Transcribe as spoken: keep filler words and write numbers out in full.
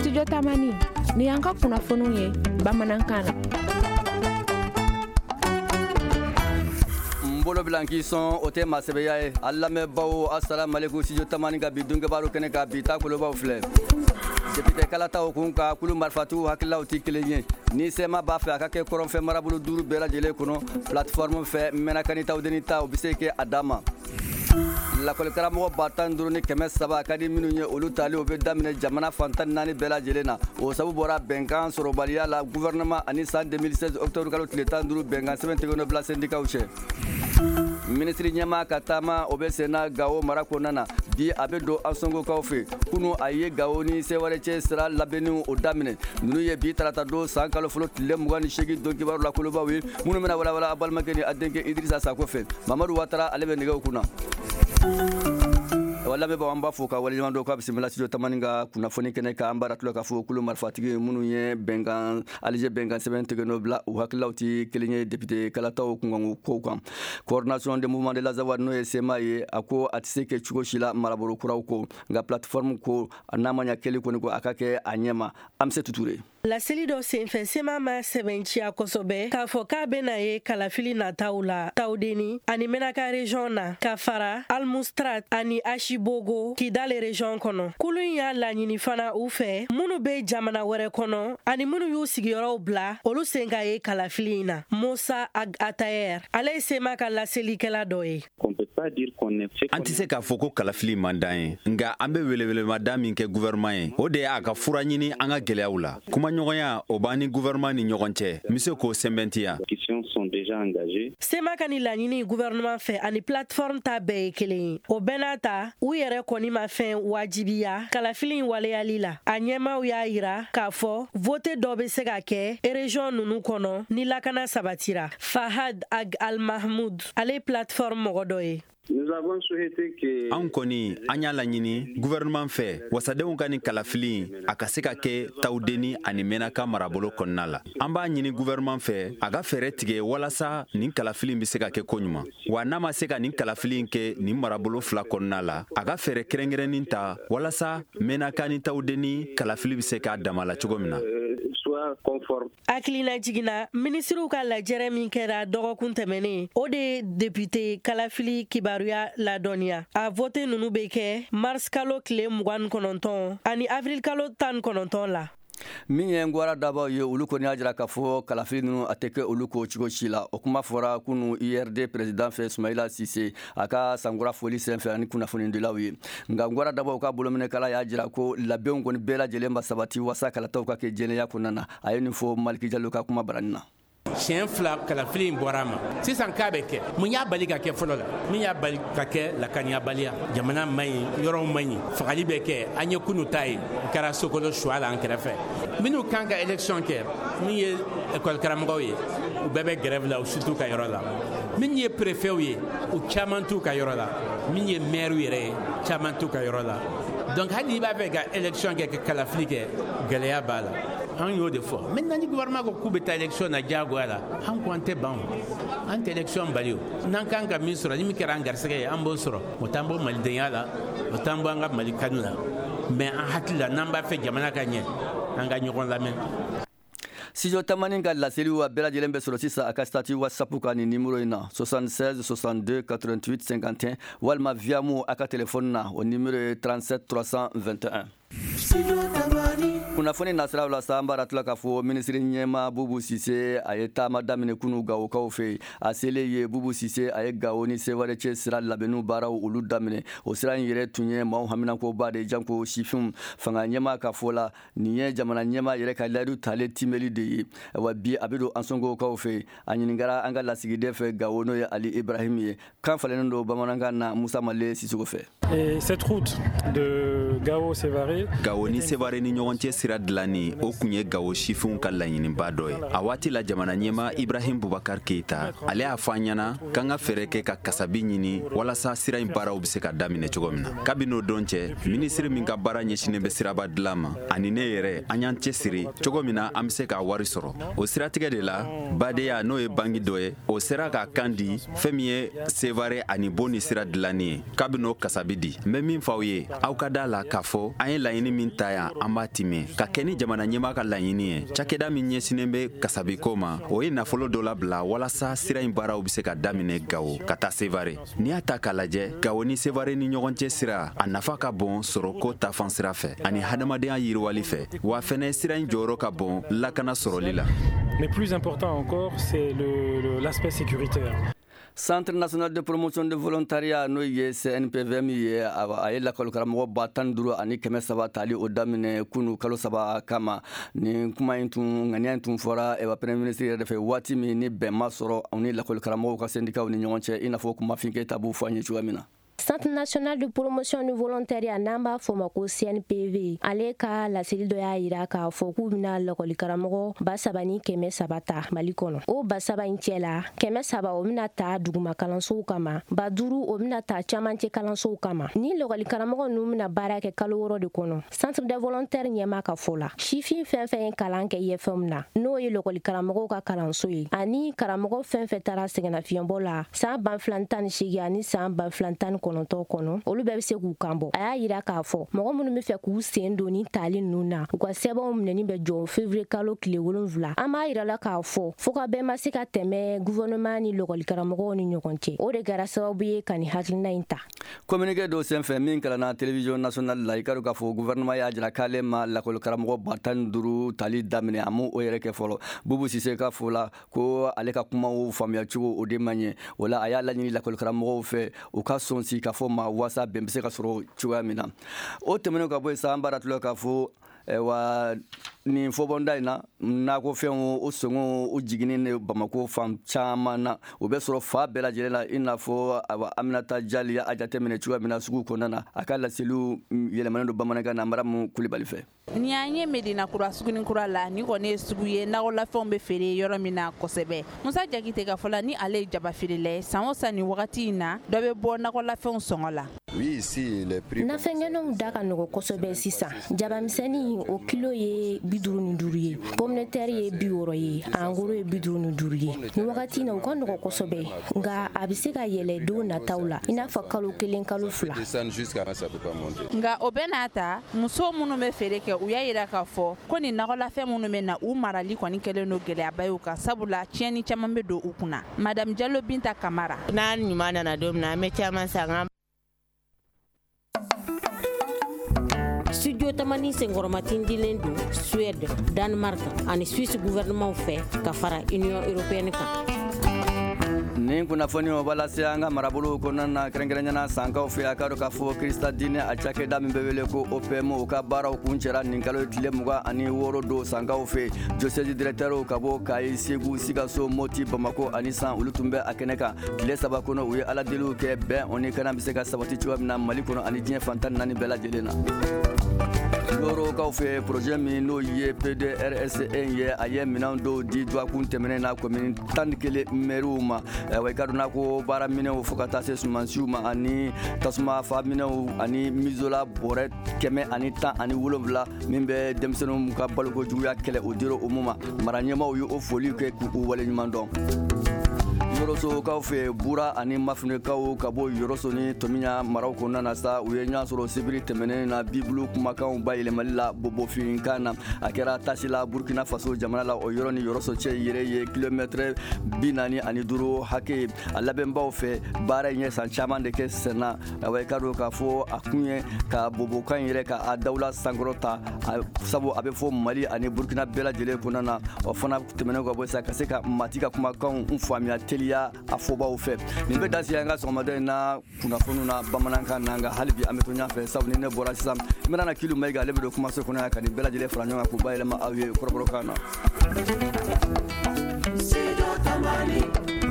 Studio Tamani ni y'an ka kunnafoniw ye bamanankan na. Mbolo bilanki son o te masebeya ye alla me bawo assalamu alaikum Studio Tamani ga bi dunga baro kene ka bi ta kolo baw fle député kalata o kun ka kulu marfatu hakilla o ti kelenye ni sema ba fe akake koron fe marabulu duru bela jele kono plateforme fe mena kanita o denita o biseke adama la kolekara mo batan duru ni keme saba kadi minu nye olu tali o be damine jamana fantan nani bela jelena o sabu bora benkan soro balia la gouvernement ani san deux mille seize octobre kalo tiletan duru benkan seven tegono bla syndicat uche ministre nyama katama obesena gawo marako nana bi abedo ansongo kawfe kunu aye gawo ni seware che sera labenu o damine nunu ye bi tarata do san kalo folo tile mugani shegi donki baro la koloba wi munu mena wala wala abal makeni adenke idrissa sakofe mamadou watara alebe nega kuna wala be bamba foka wali mando ko bismillah Studio Tamani ga kuna foni kene ka ambara tulo ka fo kulu marfatigi munu ye bengan alije bengan seven tegeno bla o haklauti kelinye député kalata o kungu ko kam coordination de mouvement de la zawad no sema ye ako atiseke chugo shila maraboro kuraw ko nga plateforme ko anamanya keli ko ko akake anyema amse tuture la selido senfe sema ma seventia kosobe ka fo ka benaye kalafili na taula taudeni ani menaka region na kafara almustrat ani ashibogo kidale region kono kulun ya la nyini fana ufe munu be jamana were kono ani munu yu sigiyoro bla olu senga ye kalafili na Musa Ag Atayer ale sema ka la selikela doye antise ka foko kalafili mandan nga ambe wele wele madami ke gouvernement ye o de aka fura nyini anga geleawla kuma ɲɔgɔnya o bani gouvernement ni ɲɔgɔn cɛ mise ko sɛbɛntiya sema kani laɲini gouvernement fɛ ani plateforme ta bɛɛ ye kelen o bɛɛ n'a ta u yɛrɛ kɔni ma fɛn wajibiya kalafili waleyali la a ɲɛmaw y'a yira k'a fɔ vote dɔ bɛ se ka kɛ région nunu kɔnɔ ni lakana sabatira Fahad Ag Al Mahmoud ale plateforme mɔgɔ dɔ ye Nous avons souhaité que an kɔni an y'a laɲini gouvernement fɛ wasadenw ka ni kalafili a ka se ka kɛ tawdeni ani menaka marabolo kɔnɔna la an b'a ɲini gouvernement fɛ a ka fɛɛrɛ tigɛ walasa nin kalafili bɛ se ka kɛ koɲuman wa n'a ma se ka nin kalafili kɛ nin marabolo fila kɔnɔna la a ka fɛɛrɛ kɛrɛnkɛrɛnnin ta walasa menaka ni tawdeni kalafili bɛ se k'a dama la cogo min na akilina jigina ministriw ka lajɛrɛ min kɛra dɔgɔkun tɛmɛnen o de député kalafili kibaruya ladɔnniya a vote nunu bɛ kɛ mars kalo tile mugan kɔnɔntɔn ani avril kalo tan kɔnɔntɔn la min ye ngwara daba ye olu kɔni y'a jira k'a fɔ kalafili ninnu a tɛ kɛ olu ko cogo si la o kuma fɔra kunu I R D président fɛ Sumayila Sise a ka sankura foli senfɛ ani kunnafonidilaw ye nka ngwara daba ka bolominɛkala y'a jira ko labɛnw kɔni bɛɛ lajɛlen ba sabati wasa kalataw ka kɛ jɛnɛya kɔnɔna na a ye nin fɔ Maliki Jalo ka kuma barani na siɲɛ fila kalafili in bɔra a ma sisan k'a bɛ kɛ mun y'a bali ka kɛ fɔlɔ la min y'a bali ka kɛ lakaniyabaliya jamana man ɲi yɔrɔw man ɲi fagali bɛ kɛ an ye kunu ta ye o kɛra Sokolo suwa la an kɛrɛfɛ minnu kan ka élection kɛ min ye école karamɔgɔw ye u bɛɛ bɛ grève la u si t'u ka yɔrɔ la min ye préfetw ye u caman t'u ka yɔrɔ la min ye maire yɛrɛ ye caman t'u ka yɔrɔ la donc hali i b'a fɛ ka élection kɛ ka kalafili kɛ gɛlɛya b'a la an y'o de fɔ maintenant ni gouvernement ko k'u bɛ taa élection na diyagoya la an ko an tɛ ban an tɛ élection bali o n'an kan ka min sɔrɔ ni min kɛra an garisɛgɛ ye an b'o sɔrɔ o t'an bɔ malidenya la o t'an bɔ an ka mali kanu la mais an hakili la n'an b'a fɛ jamana ka ɲɛ an ka ɲɔgɔn lamɛn Studio Tamani ka laseliw a bɛɛ lajɛlen bɛ sɔrɔ sisan a ka statut WhatsApp ka ni numéro in na soixante-seize soixante-deux quatre-vingt-huit cinquante et un walima via mo a ka téléphone na o numéro ye trente-sept trois cent vingt et un. kunnafoni nasiraw la sa an b'a tila k'a fɔ minisiri ɲɛma Bubu Sise a ye taama daminɛ kunu Gawokaw fɛ a selen ye Bubu Sise a ye Gawo ni Seware cɛ sira labɛnniw baaraw olu daminɛ o sira in yɛrɛ tun ye maaw haminakoba de janko sifinw fanga ɲɛma ka fɔ la nin ye jamana ɲɛma yɛrɛ ka layidu talen timɛli de ye wa bi a bɛ don Ansongokaw fɛ a ɲininkara an ka lasigiden fɛ Gawo n'o ye Ali Ibrahim ye kan falennen don bamanankan na Musa Male Sisoko fɛ. Cette route de Gao Sevare Gawo ni Sevare ni ɲɔgɔn cɛ sira dilani o kun ye Gawo sifinw ka laɲiniba dɔ ye a waati la jamana ɲɛma Ibrahim Bubakar Keita ale y'a fɔ an ɲɛna k'an ka fɛɛrɛ kɛ ka kasabi ɲini walasa sira in baaraw bɛ se ka daminɛ cogo min na kabini o don cɛ minisiri min ka baara ɲɛsinnen bɛ siraba dilan ma ani ne yɛrɛ an y'an cɛsiri cogo min na an bɛ se k'a wari sɔrɔ o siratigɛ de la Badeya n'o ye bangi dɔ ye o sera k'a kan di fɛn min ye Sevare ani Bo ni sira dilanni ye kabini o kasabi di n bɛ min fɔ aw ye aw ka da la k'a fɔ an ye laɲini min ta yan an b'a timɛ ka kɛ ni jamana ɲɛma ka laɲini ye. Cakɛda min ɲɛsinen bɛ kasabiko ma o ye nafolo dɔ labila walasa sira in baaraw bɛ se ka daminɛ Gawo ka taa Sevare. N'i y'a ta k'a lajɛ Gawo ni Sevare ni ɲɔgɔn cɛ sira a nafa ka bon sɔrɔko taafan sira fɛ ani hadamadenya yiriwali fɛ wa fɛnɛ sira in jɔyɔrɔ ka bon lakana sɔrɔli la. Mais plus important encore, c'est le, le, l'aspect sécuritaire. Centre national de promotion de volontariat no ye C N P V M ye a ye lakɔli karamɔgɔ ba tan duuru ani kɛmɛ saba tali o daminɛ kunu kalo saba kama ni kuma in tun ŋaniya in tun fɔra ewa premier ministre yɛrɛ fɛ waati min ni bɛn ma sɔrɔ u ni lakɔli karamɔgɔw ka syndicat ni ɲɔgɔn cɛ i n'a fɔ kuma Finke ta b'u fɔ an ye cogoya min na. Centre national de promotion du volontariat n'an b'a fɔ ma ko C N P V ale ka laseli dɔ y'a yira k'a fɔ k'u bɛna lakɔli karamɔgɔ ba saba ni kɛmɛ saba ta Mali kɔnɔ. O ba saba in cɛ la kɛmɛ saba o bɛna ta duguma kalansow kama, ba duuru o bɛna ta camancɛ kalansow kama. Ni lakɔli karamɔgɔ ninnu bɛna baara kɛ kalo wɔɔrɔ de kɔnɔ. Centre de volontaire ɲɛma ka fɔ la sifin fɛn fɛn ye kalan kɛ I F M na n'o ye lakɔli karamɔgɔw ka kalanso ye ani karamɔgɔ fɛn fɛn taara sɛgɛnnafiɲɛbɔ la san ba fila tan ni seegin ani san ba fila tan ni kɔnɔntɔn kɔnɔ olu bɛɛ bɛ se k'u kan bɔ. A y'a yira k'a fɔ mɔgɔ minnu bɛ fɛ k'u sen don ni tali ninnu na u ka sɛbɛnw minɛni bɛ jɔ février kalo tile wolonwula. An b'a yira la k'a fɔ fo ka bɛn ma se ka tɛmɛ gouvernement ni lakɔli karamɔgɔw ni ɲɔgɔn cɛ. O de kɛra sababu ye ka nin hakilina in ta. Communiqué dɔ senfɛ min kalanna télévision nationale la i ka dɔn k'a fɔ gouvernement y'a jira k'ale ma lakɔli karamɔgɔ ba tan ni duuru tali daminɛ a m'o yɛrɛ kɛ fɔlɔ. Bubu Sise ka fɔ la ko ale ka kumaw faamuya cogo o de man ɲɛ o la a y'a laɲini lakɔli karamɔgɔw fɛ u ka sɔn si ka fɔ ma wasa bɛn bɛ se ka sɔrɔ cogoya min na. O tɛmɛnen ka bɔ yen sa an b'a ratula k'a fɔ wa nin fɔbɔnda in na nakɔ fɛnw o sɔngɔ o jiginni de Bamako fan caman na o bɛ sɔrɔ fa bɛɛ lajɛlen la i n'a fɔ Aminata Jali a jateminɛ cogoya min na sugu kɔnɔna na a ka laseliw yɛlɛmalen don bamanankan na Maramu Kulibali fɛ. Ni an ye Medina kura suguni kura la ni kɔni ye sugu ye nakɔlafɛnw bɛ feere yɔrɔ min na kosɛbɛ. Musa Jakite ka fɔ la ni ale ye jaba feerela ye san o san ni wagati in na dɔ bɛ bɔ nakɔlafɛnw sɔngɔ la. Nafɛngɛnɛw da ka nɔgɔ kosɛbɛ sisan. Jabamisɛnnin o kilo ye bi duuru ni duuru ye, pomme de terre ye bi wɔɔrɔ ye, angoro ye bi duuru ni duuru ye. Ni wagati in na u ka nɔgɔ kosɛbɛ nka a bɛ se ka yɛlɛ don nataw la i n'a fɔ kalo kelen kalo fila. Nka o bɛɛ n'a ta muso minnu bɛ feere kɛ u y'a yira k'a fɔ ko nin nakɔlafɛn minnu bɛ na u marali kɔni kɛlen don gɛlɛyaba ye u kan sabula tiɲɛni caman bɛ don u kunna. Madame Diallo Binta Kamara. N'an ɲuman nana don min na an bɛ caman san an studio tamani senkɔrɔmatin dilen don Suède, Danemark ani Suisse gouvernement fɛ ka fara Union européenne kan. Nin kunnafoni o bala se an ka marabolo kɔnɔna na kɛrɛnkɛrɛnnena sankaw fɛ a ka dɔn k'a fɔ Krista diinɛ a cakɛda min bɛ wele ko O P M u ka baaraw kun cɛra nin kalo tile mugan ani wɔɔrɔ don sankaw fɛ diocèse directeur ka bɔ Kayi, Segu, Sikaso, Moti, Bamako ani San olu tun bɛ a kɛnɛ kan tile saba kɔnɔ u ye ala deliw kɛ bɛn o ni kana bɛ se ka sabati cogoya min na Mali kɔnɔ ani diɲɛ fan tan ni naani bɛɛ lajɛlen na. Lorokaw fɛ projet min n'o ye P D R S E ye a ye minɛn dɔw di duwakun tɛmɛnen na commune tan ni kelen maires ma wa i ka dɔn n'a ko baara minɛnw fo ka taa se sumansiw ma ani tasuma fa minɛnw ani misola bɔrɛ kɛmɛ ani tan ani wolonwula min bɛ denmisɛnninw ka baloko juguya kɛlɛ o dira o ma mara ɲɛmaaw ye o foli kɛ k'u waleɲuman dɔn. Yɔrɔsokaw fɛ Bura ani Mafinɛkaw ka bɔ Yɔrɔso ni Tomiya maraw kɔnɔna na sa u ye ɲɔgɔn sɔrɔ sibiri tɛmɛnen na Bibulu kumakanw bayɛlɛmali la bobofinkan na a kɛra tasi la Burkina Faso jamana la o yɔrɔ ni Yɔrɔso cɛ yɛrɛ ye kilomɛtɛrɛ bi naani ani duuru hakɛ a labɛnbaw fɛ baara in ye san caman de kɛ senna wa i ka dɔn k'a fɔ a kun ye ka bobokan yɛrɛ ka a dawula sankɔrɔta sabu a bɛ fɔ Mali ani Burkina bɛɛ lajɛlen kɔnɔna na o fana tɛmɛnen ka bɔ sa ka se ka mati ka kumakanw faamuya teliya a fɔbaw fɛ nin bɛ dasi an ka sɔgɔmada in na kunnafoniw na bamanankan n'an ka hali bi an bɛ to ɲɔgɔn fɛ sabu ni ne bɔra sisan n bɛna na Kilu Mayiga ale bɛ don kumaso kɔnɔ yan ka nin bɛɛ lajɛlen fara ɲɔgɔn kan k'u bayɛlɛma aw ye kɔrɔbɔrɔkan na.